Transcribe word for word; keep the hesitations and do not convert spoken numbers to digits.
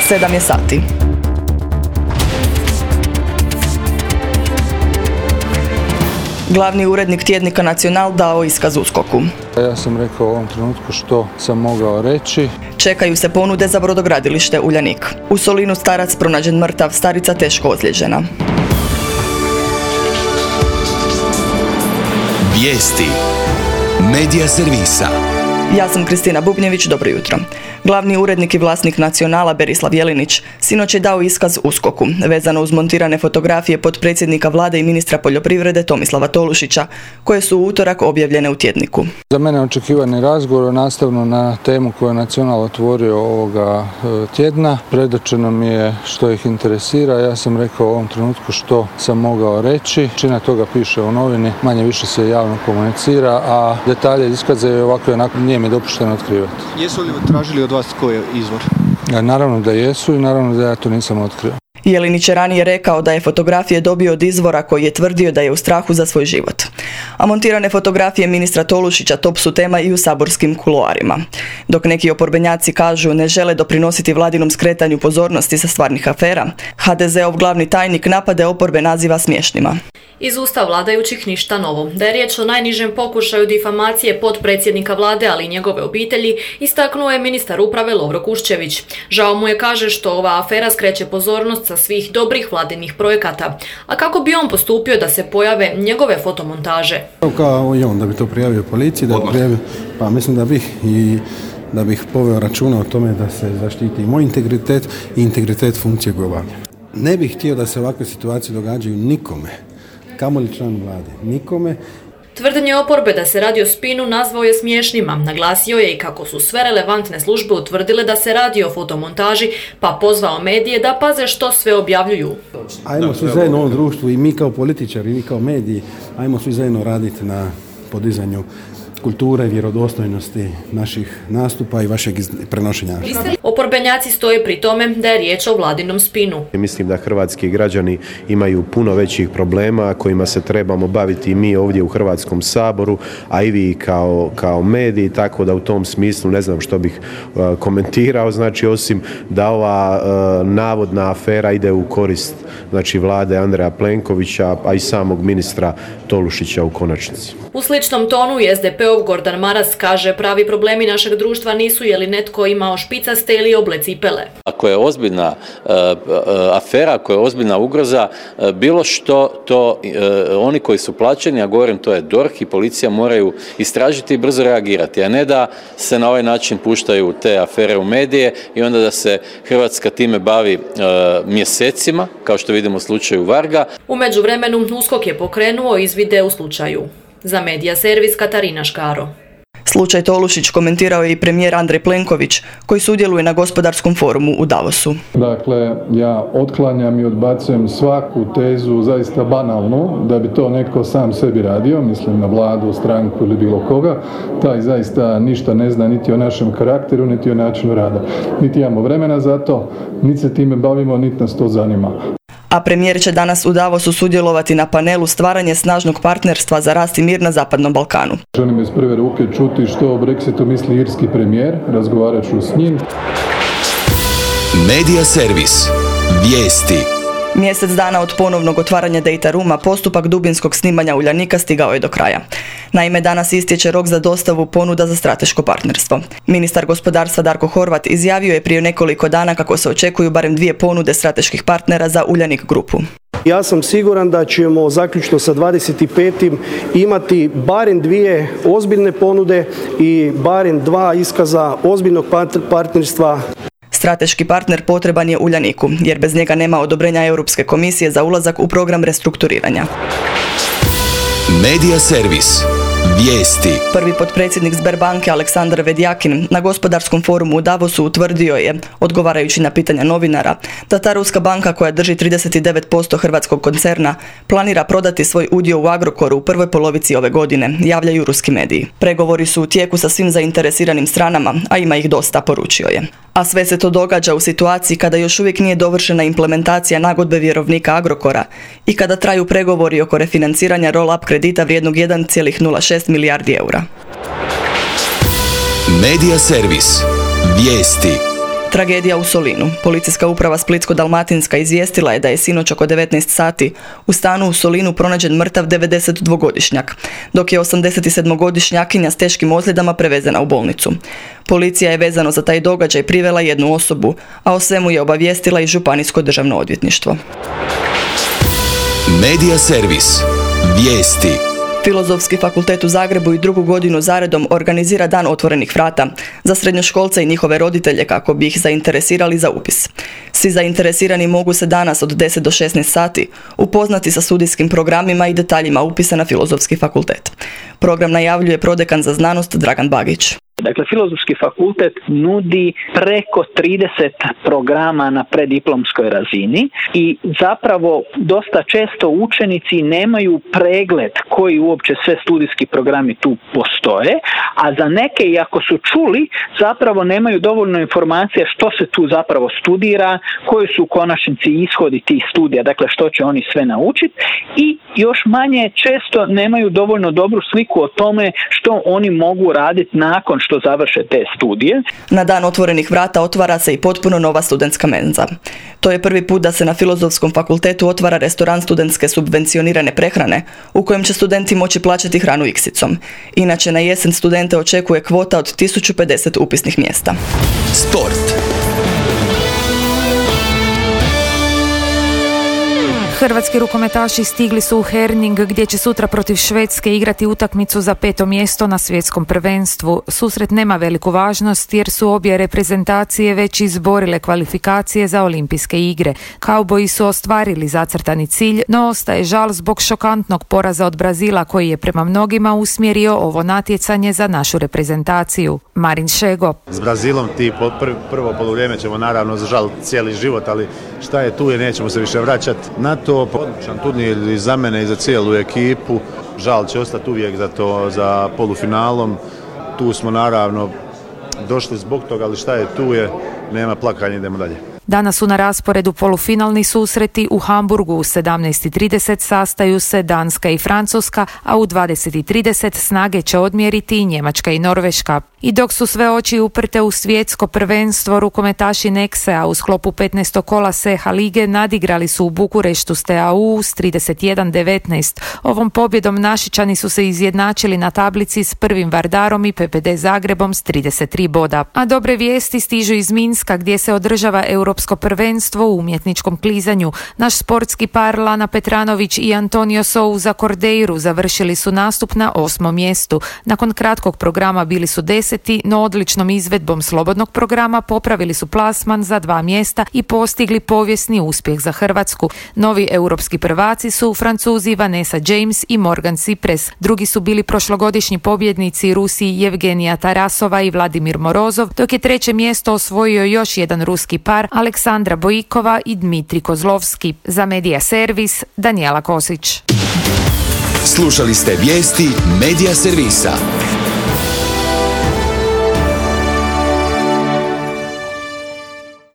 sedam je sati. Glavni urednik tjednika Nacional dao iskaz USKOK-u. Ja sam rekao u ovom trenutku što sam mogao reći. Čekaju se ponude za brodogradilište Uljanik. U Solinu starac pronađen mrtav, starica teško ozlijeđena. Vijesti Medija servisa. Ja sam Kristina Bubnjević, dobro jutro. Glavni urednik i vlasnik Nacionala Berislav Jelinić sinoć je dao iskaz USKOK-u vezano uz montirane fotografije potpredsjednika vlade i ministra poljoprivrede Tomislava Tolušića, koje su u utorak objavljene u tjedniku. Za mene očekivani razgovor nastavno na temu koju je Nacional otvorio ovoga tjedna. Predočeno mi je što ih interesira. Ja sam rekao u ovom trenutku što sam mogao reći. Većina toga piše u novini, manje više se javno komunicira, a detalje iskaza je ovako i onako nije mi dopušteno otkrivati. Jesu li tražili od vas koji je izvor? Ja, naravno da jesu i naravno da ja to nisam otkrio. Jelinić je ranije rekao da je fotografije dobio od izvora koji je tvrdio da je u strahu za svoj život. A montirane fotografije ministra Tolušića top su tema i u saborskim kuloarima. Dok neki oporbenjaci kažu ne žele doprinositi vladinom skretanju pozornosti sa stvarnih afera, ha de zeov glavni tajnik napade oporbe naziva smiješnima. Iz usta vladajućih ništa novo. Da je riječ o najnižem pokušaju difamacije potpredsjednika vlade, ali i njegove obitelji, istaknuo je ministar uprave Lovro Kuščević. Žao mu je, kaže, što ova afera skreće pozornost sa svih dobrih vladinih projekata. A kako bi on postupio da se pojave njegove fotomontaže? Kao i on, da bi to prijavio policiji, da bi prijavio, pa mislim da bih i da bih poveo računa o tome da se zaštiti moj integritet i integritet funkcije koju obavljam. Ne bih htio da se ovakve situacije događaju nikome, kamoli članu vlade, nikome. Tvrdnje oporbe da se radi o spinu nazvao je smiješnima. Naglasio je i kako su sve relevantne službe utvrdile da se radi o fotomontaži, pa pozvao medije da paze što sve objavljuju. Ajmo svi zajedno u ovom društvu, i mi kao političari, i mi kao mediji, ajmo svi zajedno raditi na podizanju kulture, vjerodostojnosti naših nastupa i vašeg prenošenja. Oporbenjaci stoje pri tome da je riječ o vladinom spinu. Mislim da hrvatski građani imaju puno većih problema kojima se trebamo baviti i mi ovdje u Hrvatskom saboru, a i vi kao, kao mediji, tako da u tom smislu ne znam što bih uh, komentirao, znači osim da ova uh, navodna afera ide u korist znači vlade Andreja Plenkovića, a i samog ministra Tolušića u konačnici. U sličnom tonu i es de pe ov Gordan Maras kaže pravi problemi našeg društva nisu je li netko imao špicaste ili oble cipele. Ako je ozbiljna uh, afera, ako je ozbiljna ugroza, uh, bilo što to uh, oni koji su plaćeni, a govorim to je D O R H i policija, moraju istražiti i brzo reagirati, a ne da se na ovaj način puštaju te afere u medije i onda da se Hrvatska time bavi uh, mjesecima, kao što vidimo u slučaju Varga. U međuvremenu USKOK je pokrenuo izvide u slučaju. Za Medija servis Katarina Škaro. Slučaj Tolušić komentirao je i premijer Andrej Plenković, koji sudjeluje na gospodarskom forumu u Davosu. Dakle, ja otklanjam i odbacujem svaku tezu zaista banalnu da bi to neko sam sebi radio, mislim na vladu, stranku ili bilo koga. Taj zaista ništa ne zna niti o našem karakteru, niti o načinu rada. Niti imamo vremena za to, niti se time bavimo, niti nas to zanima. A premijer će danas u Davosu sudjelovati na panelu Stvaranje snažnog partnerstva za rast i mir na Zapadnom Balkanu. Želim iz prve ruke čuti što o Brexitu misli irski premijer, razgovarat ću s njim. Medija servis. Vijesti. Mjesec dana od ponovnog otvaranja Data Rooma postupak dubinskog snimanja Uljanika stigao je do kraja. Naime, danas istječe rok za dostavu ponuda za strateško partnerstvo. Ministar gospodarstva Darko Horvat izjavio je prije nekoliko dana kako se očekuju barem dvije ponude strateških partnera za Uljanik grupu. Ja sam siguran da ćemo zaključno sa dvadeset petim imati barem dvije ozbiljne ponude i barem dva iskaza ozbiljnog partnerstva. Strateški partner potreban je Uljaniku, jer bez njega nema odobrenja Europske komisije za ulazak u program restrukturiranja. Medija servis. Vijesti. Prvi potpredsjednik Sberbanke Aleksandar Vedjakin na gospodarskom forumu u Davosu utvrdio je, odgovarajući na pitanja novinara, da ta ruska banka koja drži trideset devet posto hrvatskog koncerna planira prodati svoj udio u Agrokoru u prvoj polovici ove godine, javljaju ruski mediji. Pregovori su u tijeku sa svim zainteresiranim stranama, a ima ih dosta, poručio je. A sve se to događa u situaciji kada još uvijek nije dovršena implementacija nagodbe vjerovnika Agrokora i kada traju pregovori oko refinanciranja roll-up kredita vrijednog jedan zarez nula šest milijardi eura. Medija servis. Vijesti. Tragedija u Solinu. Policijska uprava Splitsko-dalmatinska izvijestila je da je sinoć oko devetnaest sati u stanu u Solinu pronađen mrtav devedesetdvogodišnjak, dok je osamdesetsedmogodišnjakinja s teškim ozljedama prevezena u bolnicu. Policija je vezano za taj događaj privela jednu osobu, a o svemu je obavijestila i Županijsko državno odvjetništvo. Medija servis. Vijesti. Filozofski fakultet u Zagrebu i drugu godinu zaredom organizira dan otvorenih vrata za srednjoškolce i njihove roditelje kako bi ih zainteresirali za upis. Svi zainteresirani mogu se danas od deset do šesnaest sati upoznati sa studijskim programima i detaljima upisa na Filozofski fakultet. Program najavljuje prodekan za znanost Dragan Bagić. Dakle, Filozofski fakultet nudi preko trideset programa na preddiplomskoj razini i zapravo dosta često učenici nemaju pregled koji uopće sve studijski programi tu postoje, a za neke, iako su čuli, zapravo nemaju dovoljno informacija što se tu zapravo studira, koji su u konačnici ishodi tih studija, dakle što će oni sve naučiti, i još manje često nemaju dovoljno dobru sliku o tome što oni mogu raditi nakon što završe te studije. Na dan otvorenih vrata otvara se i potpuno nova studentska menza. To je prvi put da se na Filozofskom fakultetu otvara restoran studentske subvencionirane prehrane, u kojem će studenti moći plaćati hranu iksicom. Inače, na jesen studente očekuje kvota od tisuću pedeset upisnih mjesta. Sport. Hrvatski rukometaši stigli su u Herning gdje će sutra protiv Švedske igrati utakmicu za peto mjesto na svjetskom prvenstvu. Susret nema veliku važnost jer su obje reprezentacije već izborile kvalifikacije za olimpijske igre. Kauboji su ostvarili zacrtani cilj, no ostaje žal zbog šokantnog poraza od Brazila koji je prema mnogima usmjerio ovo natjecanje za našu reprezentaciju. Marin Šego. S Brazilom ti prvo poluvrijeme ćemo naravno zažaliti cijeli život, ali šta je tu je, nećemo se više vraćati. Na to odličan turnir i za mene i za cijelu ekipu. Žal će ostati uvijek za to, za polufinalom. Tu smo naravno došli zbog toga, ali šta je tu je, nema plakanja, idemo dalje. Danas su na rasporedu polufinalni susreti. U Hamburgu u sedamnaest i trideset sastaju se Danska i Francuska, a u dvadeset i trideset snage će odmjeriti Njemačka i Norveška. I dok su sve oči uprte u svjetsko prvenstvo, rukometaši Nexe-a u sklopu petnaestog kola S H lige nadigrali su u Bukureštu S T A U s trideset jedan devetnaest. Ovom pobjedom Našičani su se izjednačili na tablici s prvim Vardarom i P P D Zagrebom s trideset tri boda. A dobre vijesti stižu iz Minska gdje se održava Europsko prvenstvo u umjetničkom klizanju. Naš sportski par Lana Petranović i Antonio Souza Cordeiro završili su nastup na osmom mjestu. Nakon kratkog programa bili su deseti, no odličnom izvedbom slobodnog programa popravili su plasman za dva mjesta i postigli povijesni uspjeh za Hrvatsku. Novi europski prvaci su Francuzi Vanessa James i Morgan Cipres. Drugi su bili prošlogodišnji pobjednici Rusi Jevgenija Tarasova i Vladimir Morozov, dok je treće mjesto osvojio još jedan ruski par, Aleksandra Bojikova i Dmitri Kozlovski. Za Medija servis, Danijela Kosić. Slušali ste vijesti Medija servisa.